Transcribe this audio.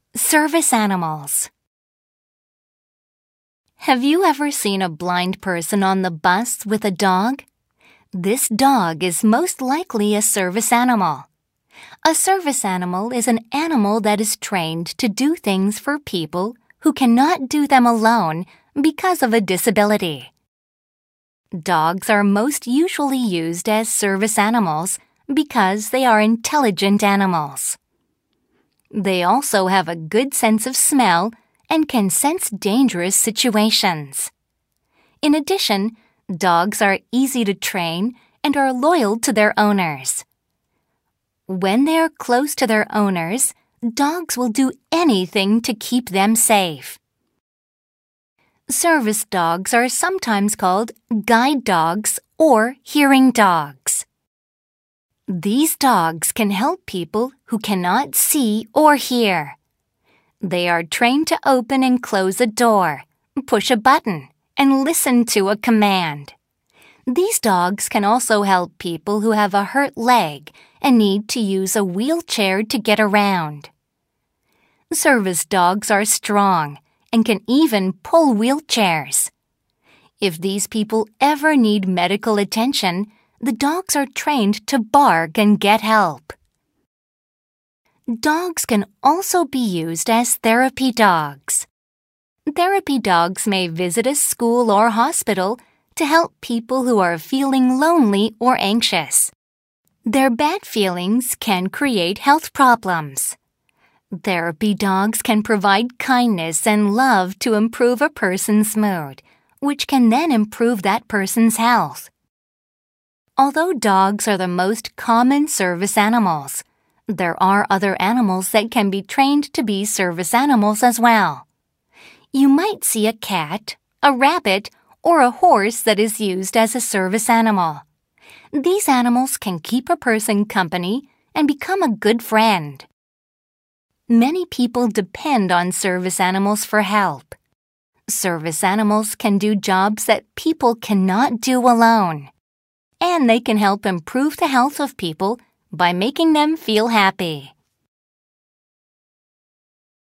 Service animals. Have you ever seen a blind person on the bus with a dog? This dog is most likely a service animal. A service animal is an animal that is trained to do things for people who cannot do them alone because of a disability. Dogs are most usually used as service animals because they are intelligent animals. They also have a good sense of smell and can sense dangerous situations. In addition, dogs are easy to train and are loyal to their owners. When they are close to their owners, dogs will do anything to keep them safe. Service dogs are sometimes called guide dogs or hearing dogs. These dogs can help people who cannot see or hear. They are trained to open and close a door, push a button, and listen to a command. These dogs can also help people who have a hurt leg and need to use a wheelchair to get around. Service dogs are strong and can even pull wheelchairs. If these people ever need medical attention, the dogs are trained to bark and get help. Dogs can also be used as therapy dogs. Therapy dogs may visit a school or hospital to help people who are feeling lonely or anxious. Their bad feelings can create health problems. Therapy dogs can provide kindness and love to improve a person's mood, which can then improve that person's health. Although dogs are the most common service animals, there are other animals that can be trained to be service animals as well. You might see a cat, a rabbit, or a horse that is used as a service animal. These animals can keep a person company and become a good friend. Many people depend on service animals for help. Service animals can do jobs that people cannot do alone. And they can help improve the health of people by making them feel happy.